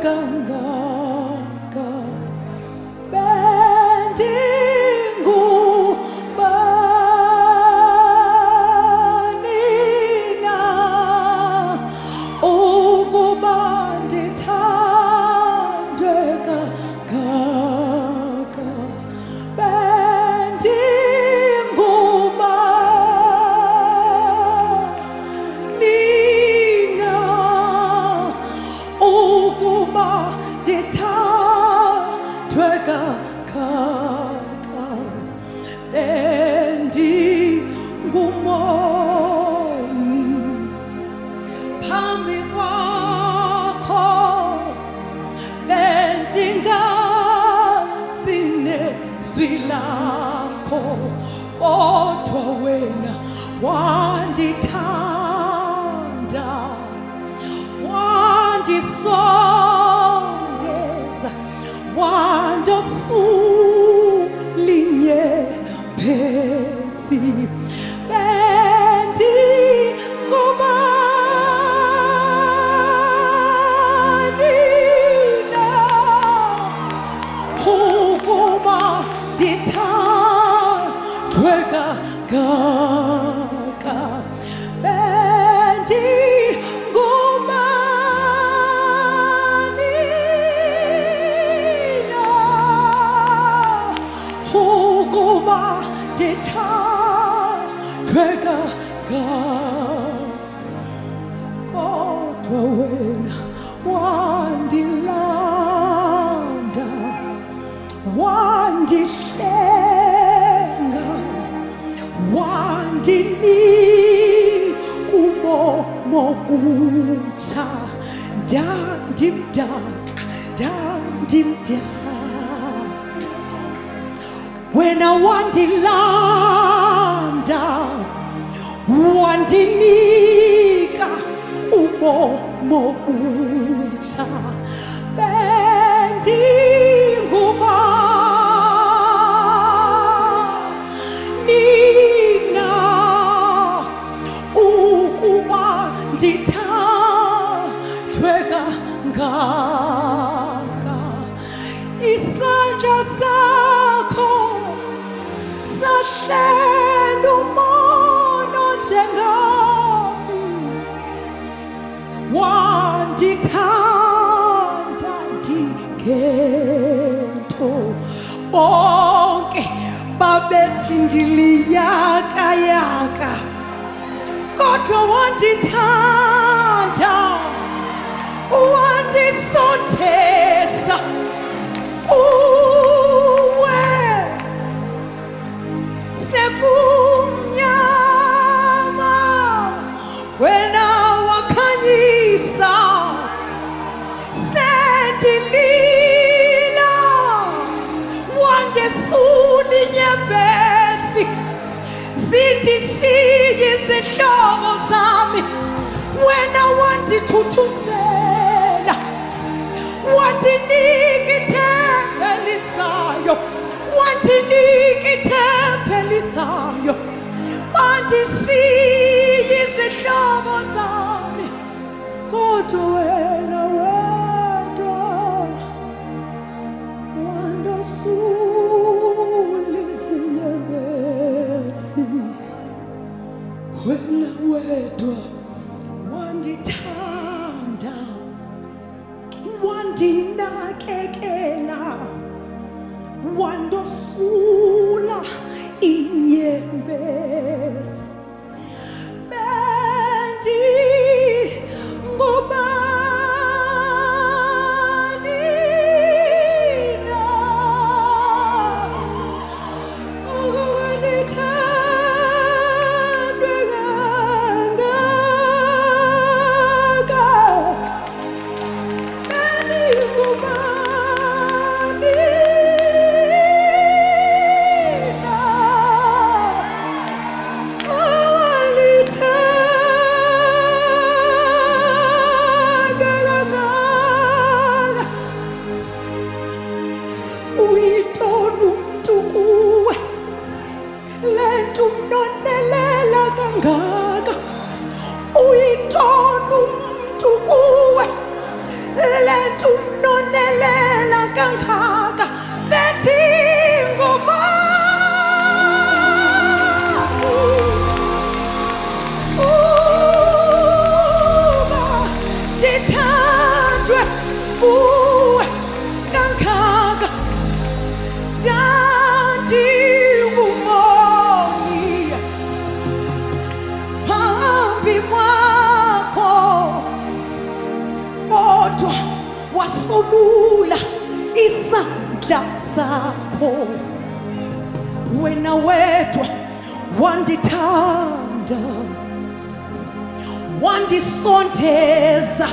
kangaka bendingubani na ukuba ndithandwe kangaka bendingubani na ukuba ndithandwe kangaka bendingumoni phambi kwakho bendingasinezwi lakho kodwa wena wandithanda wandisondeza wandosulinye phesi bendingubani na ukuba ndithandwe kangaka bendingubani na ukuba ndithandwe kangaka kodwa wena wandilanda wandihlenga wandinika ubomi obutsha ndandimdaka wena wandilanda wandinika ubomi obutsha bendingubani na ukuba ndithandwe kangaka isandla sakho sahlela umono njengami wandithanda ndingento bonke babethi ndiliyakayaka kodwa wandithanda wandisondeza kuwe sekumnyama wena wakhanyisa sendilila wandesulinyembesi zindishiye izihlobo zami wena wandithuthuzela wandinika ithemba elizayo wandinika ithemba elizayo bandishiye izihlobo zami kodwa wena wedwa wandosula izinyembezi wena wedwa wandithanda wandinakekela wandosula inyembezi bendingubani na ukuba ndithandwe kangaka bendingubani na Uyintona umuntu kuwe lethu uphumelela kangaka bethi ngubani uba ndithandwe kuwe kangaka ndandingumboni phambi kwakho kodwa wasolula isandla sakho wena wedwa wandithanda wandisondeza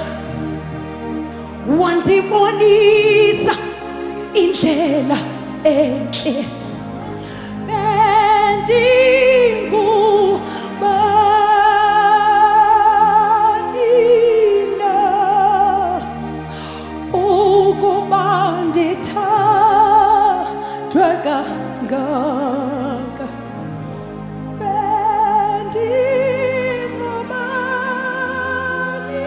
wandibonisa indlela enhle bendingubani na ukuba ndithandwe kangaka bendingubani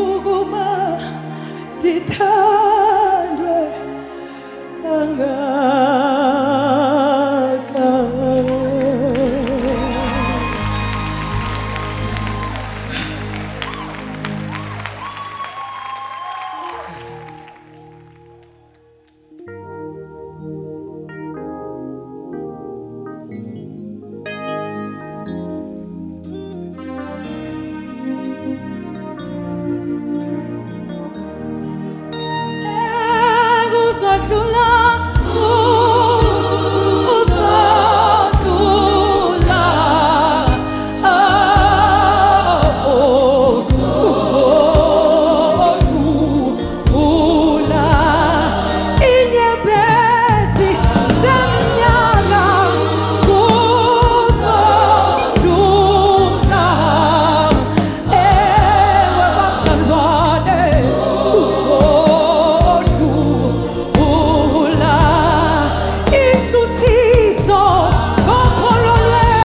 ndithandwe kangaka